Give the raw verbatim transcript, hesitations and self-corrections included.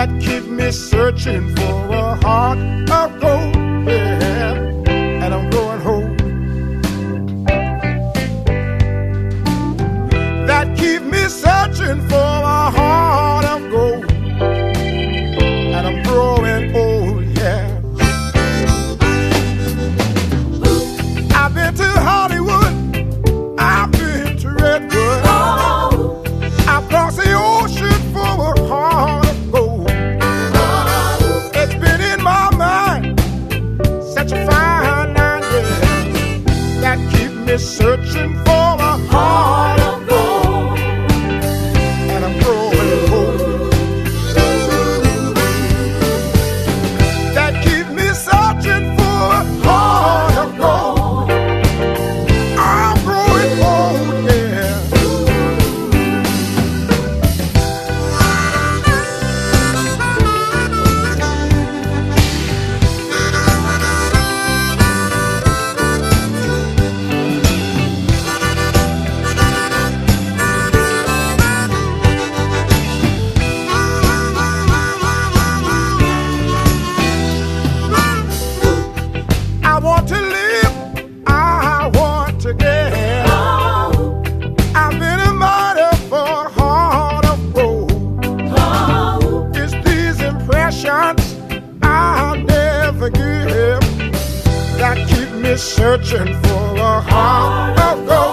that keep me searching for a heart of gold. Yeah, and I'm growing old. That keep me searching for a heart of gold, and I'm growing old. Yeah, I've been to Hollywood, I've been to Redwood, oh. I've crossed the ocean for a heart of gold. Oh. It's been in my mind such a fine line, yeah, that keep me searching for a heart of gold, and I'm growing old. That keep me searching for a heart of gold. I'm growing old, yeah. I want to live, I want to get. Oh. I've been a miner for a heart of gold. Oh. It's these impressions I'll never give that keep me searching for a heart of gold.